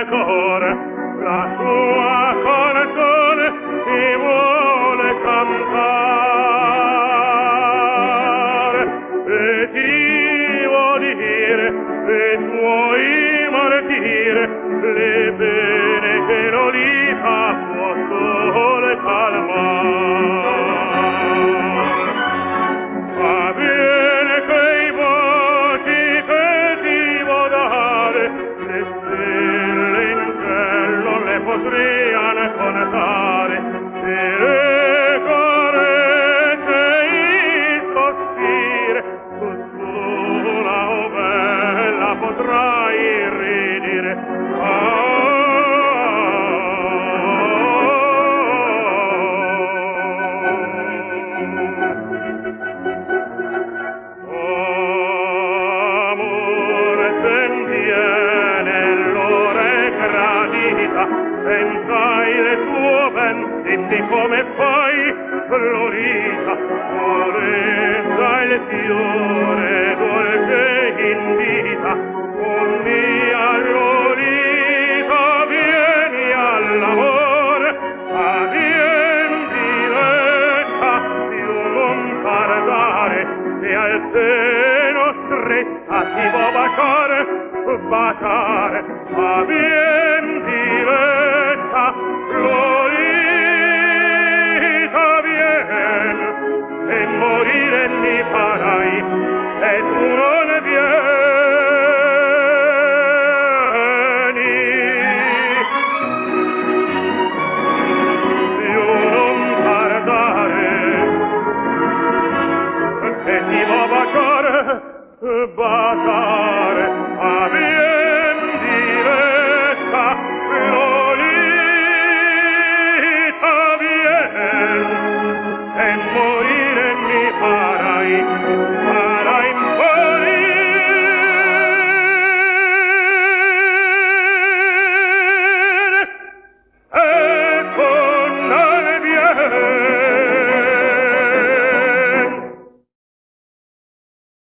cor, la sua canzone ti vuole cantare, e ti vuol dire dei tuoi martiri, le pene che Lolita può solo calmare. Va bene quei baci che ti vuol dare, le stelle in cielo le potrian contare, e le carezze i sospiri, tu sola, oh bella, potrai ridire. Amore, sentiene l'ora gradita, pensai le tuo ben, dimmi come fai, Lolita, voletta il fiore dolce invita, con mia Lolita vieni all'amore, a vien diretta più non tardare, e al seno stretta ti può baciare, baciare, a vien diretta Lolita vien, e morire mi farai, e tu non vieni. Più non tardare, e ti va baciare, baciare.